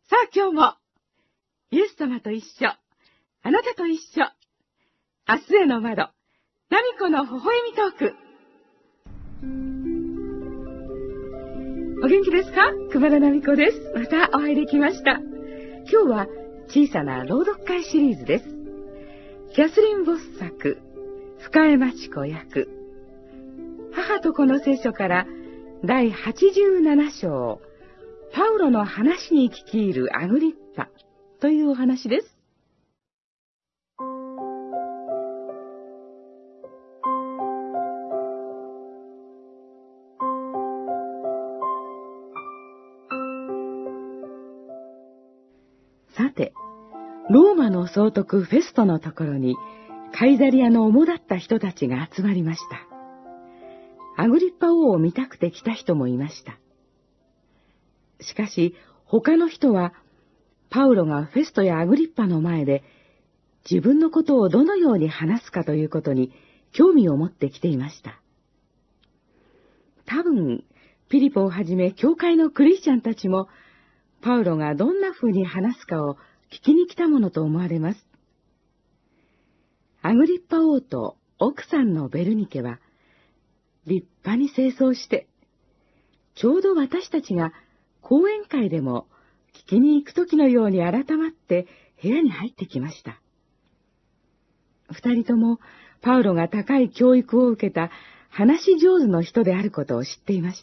さあ今日も、イエス様と一緒、あなたと一緒、明日への窓、ナミコの微笑みトーク。お元気ですか？熊田ナミコです。またお会いできました。今日は小さな朗読会シリーズです。キャスリン・ボス作、深江町子役、母と子の聖書から第87章、パウロの話に聞き入るアグリッパというお話です。さて、ローマの総督フェストのところにカイザリアの主だった人たちが集まりました。アグリッパ王を見たくて来た人もいました。しかし他の人はパウロがフェストやアグリッパの前で自分のことをどのように話すかということに興味を持ってきていました。多分ピリポをはじめ教会のクリスチャンたちもパウロがどんな風に話すかを聞きに来たものと思われます。アグリッパ王と奥さんのベルニケは立派に正装して、ちょうど私たちが講演会でも聞きに行くときのように改まって部屋に入ってきました。二人ともパウロが高い教育を受けた話し上手の人であることを知っていました。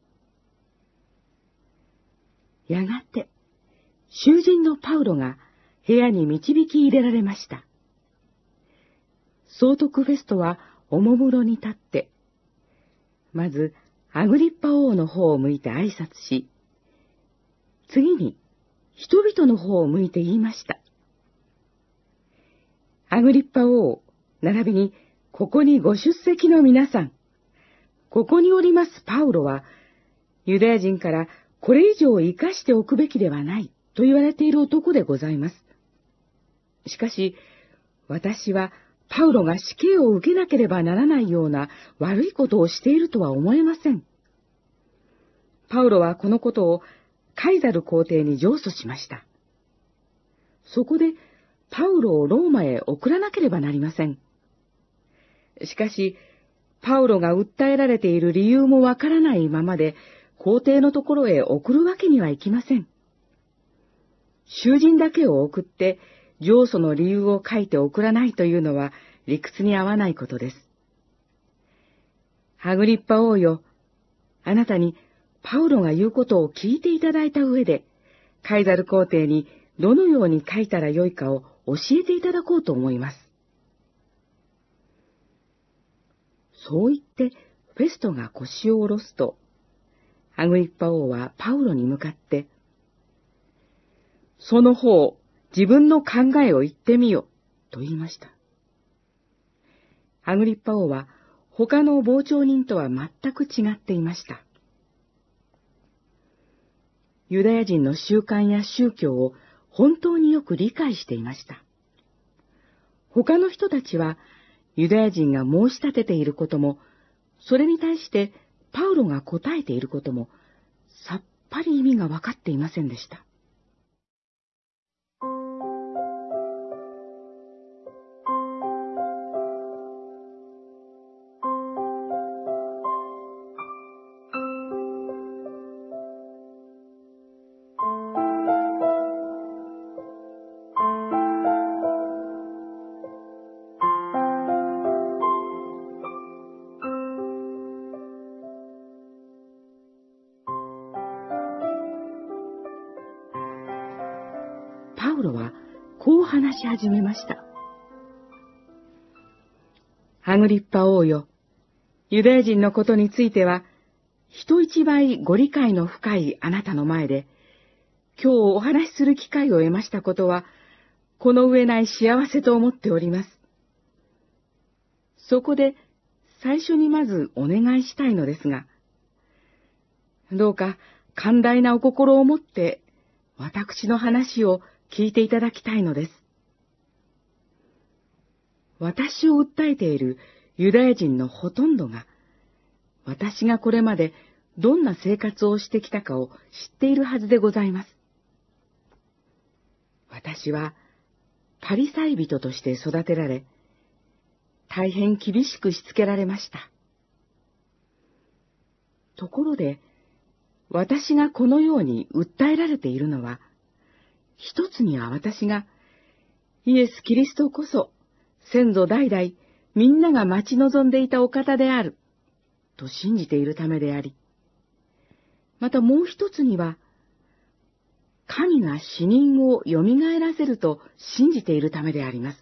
やがて囚人のパウロが部屋に導き入れられました。総督フェストはおもむろに立って、まずアグリッパ王の方を向いて挨拶し、次に人々の方を向いて言いました。アグリッパ王、並びにここにご出席の皆さん、ここにおりますパウロは、ユダヤ人からこれ以上生かしておくべきではないと言われている男でございます。しかし、私はパウロが死刑を受けなければならないような悪いことをしているとは思えません。パウロはこのことをカイザル皇帝に上訴しました。そこでパウロをローマへ送らなければなりません。しかし、パウロが訴えられている理由もわからないままで皇帝のところへ送るわけにはいきません。囚人だけを送って上訴の理由を書いて送らないというのは理屈に合わないことです。アグリッパ王よ、あなたにパウロが言うことを聞いていただいた上で、カイザル皇帝にどのように書いたらよいかを教えていただこうと思います。そう言ってフェストが腰を下ろすと、アグリッパ王はパウロに向かって、その方、自分の考えを言ってみよ、と言いました。アグリッパ王は他の傍聴人とは全く違っていました。ユダヤ人の習慣や宗教を本当によく理解していました。他の人たちはユダヤ人が申し立てていることも、それに対してパウロが答えていることも、さっぱり意味が分かっていませんでした。パウロはこう話し始めました。アグリッパ王よ、ユダヤ人のことについては、人一倍ご理解の深いあなたの前で、今日お話しする機会を得ましたことは、この上ない幸せと思っております。そこで最初にまずお願いしたいのですが、どうか寛大なお心を持って私の話を聞いていただきたいのです。私を訴えているユダヤ人のほとんどが、私がこれまでどんな生活をしてきたかを知っているはずでございます。 私はパリサイ人として育てられ、大変厳しくしつけられました。ところで、私がこのように訴えられているのは、一つには私がイエス・キリストこそ先祖代々みんなが待ち望んでいたお方であると信じているためであり、またもう一つには神が死人をよみがえらせると信じているためであります。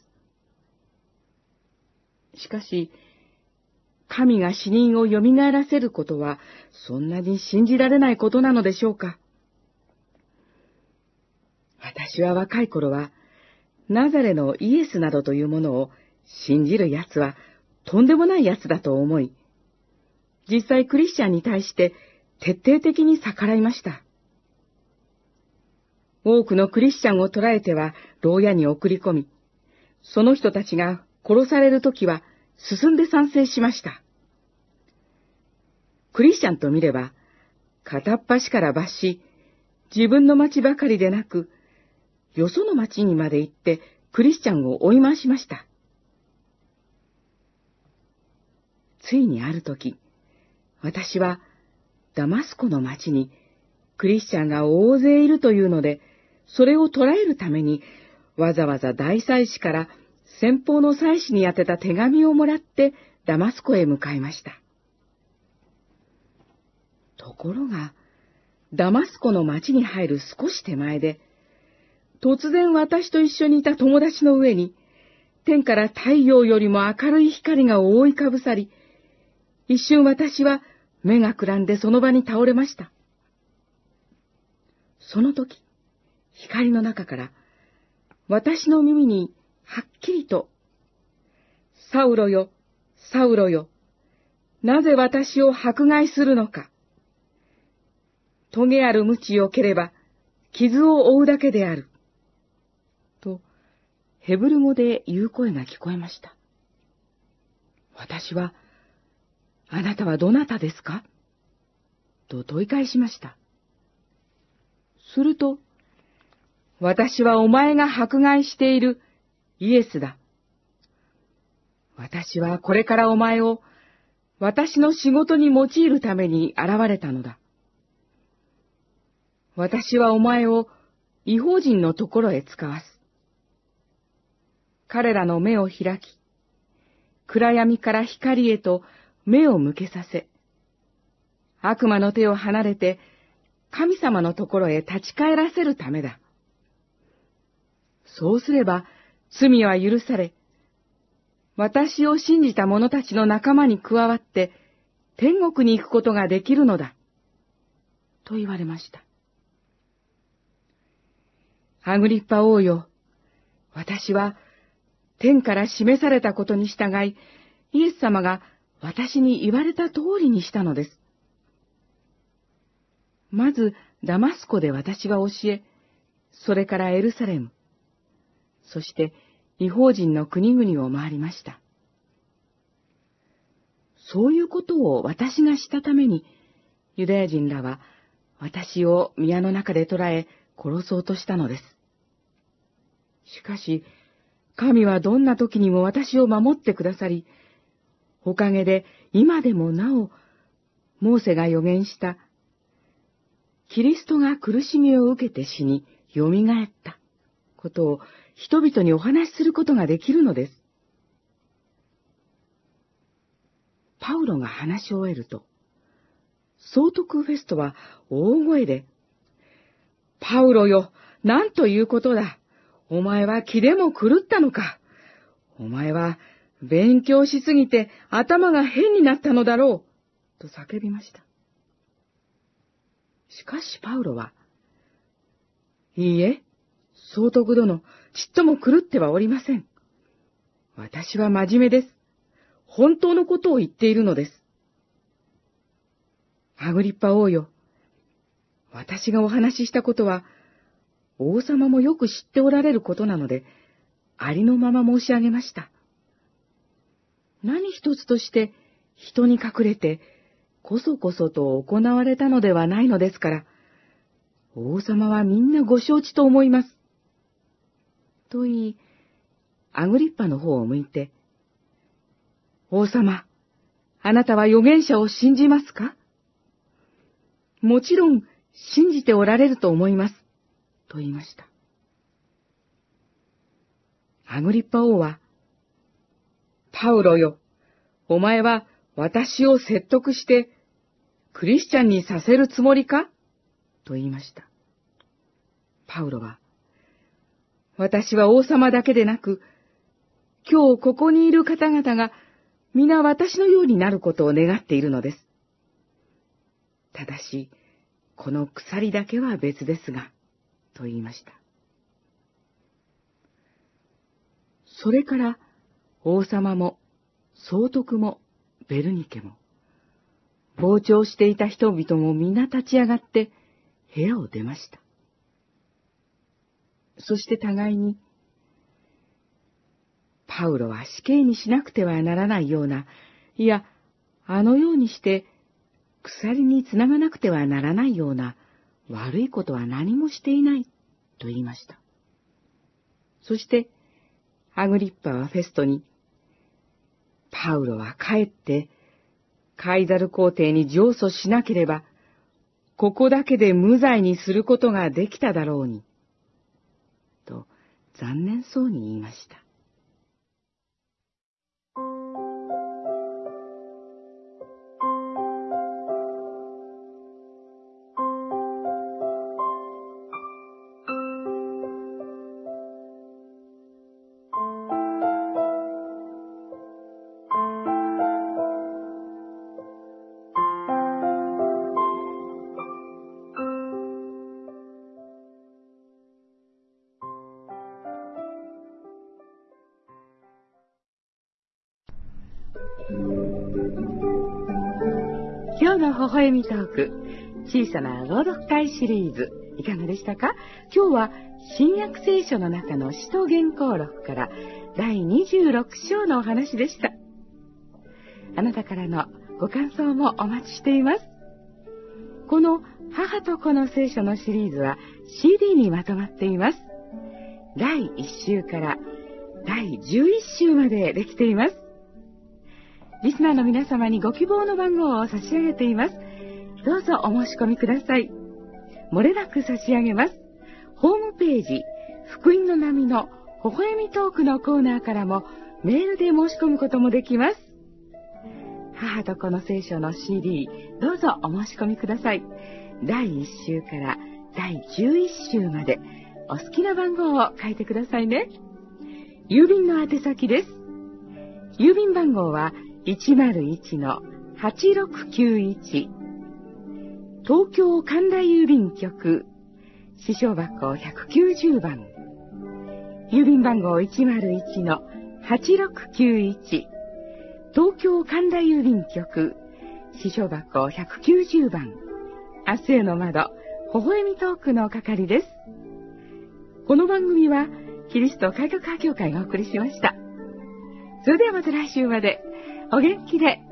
しかし、神が死人をよみがえらせることはそんなに信じられないことなのでしょうか。私は若い頃は、ナザレのイエスなどというものを信じる奴はとんでもない奴だと思い、実際クリスチャンに対して徹底的に逆らいました。多くのクリスチャンを捕らえては牢屋に送り込み、その人たちが殺されるときは進んで賛成しました。クリスチャンと見れば、片っ端から罰し、自分の町ばかりでなく、よその町にまで行ってクリスチャンを追い回しました。ついにあるとき、私はダマスコの町にクリスチャンが大勢いるというので、それを捕らえるためにわざわざ大祭司から先方の祭司に宛てた手紙をもらってダマスコへ向かいました。ところが、ダマスコの町に入る少し手前で、突然私と一緒にいた友達の上に、天から太陽よりも明るい光が覆いかぶさり、一瞬私は目がくらんでその場に倒れました。その時、光の中から、私の耳にはっきりと、サウロよ、サウロよ、なぜ私を迫害するのか。トゲある鞭を蹴れば、傷を負うだけである。と、ヘブル語で言う声が聞こえました。私は、あなたはどなたですかと問い返しました。すると、私はお前が迫害しているイエスだ。私はこれからお前を私の仕事に用いるために現れたのだ。私はお前を異邦人のところへ使わす。彼らの目を開き、暗闇から光へと目を向けさせ、悪魔の手を離れて神様のところへ立ち返らせるためだ。そうすれば罪は許され、私を信じた者たちの仲間に加わって天国に行くことができるのだ。と言われました。アグリッパ王よ、私は天から示されたことに従い、イエス様が私に言われた通りにしたのです。まずダマスコで私は教え、それからエルサレム、そして異邦人の国々を回りました。そういうことを私がしたために、ユダヤ人らは私を宮の中で捕らえ殺そうとしたのです。しかし、神はどんな時にも私を守ってくださり、おかげで今でもなお、モーセが預言した、キリストが苦しみを受けて死に、よみがえったことを人々にお話しすることができるのです。パウロが話し終えると、総督フェストは大声で、パウロよ、なんということだ。お前は気でも狂ったのか。お前は勉強しすぎて頭が変になったのだろう。と叫びました。しかしパウロは、いいえ、総督殿、ちっとも狂ってはおりません。私は真面目です。本当のことを言っているのです。アグリッパ王よ、私がお話ししたことは、王様もよく知っておられることなので、ありのまま申し上げました。何一つとして人に隠れて、こそこそと行われたのではないのですから、王様はみんなご承知と思います。 と言い、アグリッパの方を向いて、王様、あなたは預言者を信じますか？もちろん信じておられると思います、と言いました。アグリッパ王は、パウロよ、お前は私を説得してクリスチャンにさせるつもりか？と言いました。パウロは、私は王様だけでなく、今日ここにいる方々が皆私のようになることを願っているのです。ただし、この鎖だけは別ですが、と言いました。それから王様も総督もベルニケも傍聴していた人々も皆立ち上がって部屋を出ました。そして互いに、パウロは死刑にしなくてはならないような、いや、あのようにして鎖につながなくてはならないような悪いことは何もしていないと言いました。そしてアグリッパはフェストに、パウロは帰ってカイザル皇帝に上訴しなければ、ここだけで無罪にすることができただろうに、と残念そうに言いました。今日の微笑みトーク、小さな朗読会シリーズ、いかがでしたか？今日は新約聖書の中の使徒言行録から第26章のお話でした。あなたからのご感想もお待ちしています。この母と子の聖書のシリーズは CD にまとまっています。第1週から第11週までできています。リスナーの皆様にご希望の番号を差し上げています。どうぞお申し込みください。漏れなく差し上げます。ホームページ、福音の波の微笑みトークのコーナーからもメールで申し込むこともできます。母と子の聖書の CD、どうぞお申し込みください。第1週から第11週までお好きな番号を書いてくださいね。郵便の宛先です。郵便番号は101-8691、東京神田郵便局、支所箱190番。郵便番号101-8691、東京神田郵便局、支所箱190番。明日への窓、微笑みトークの係です。この番組はキリスト改革派教会がお送りしました。それではまた来週までお元気で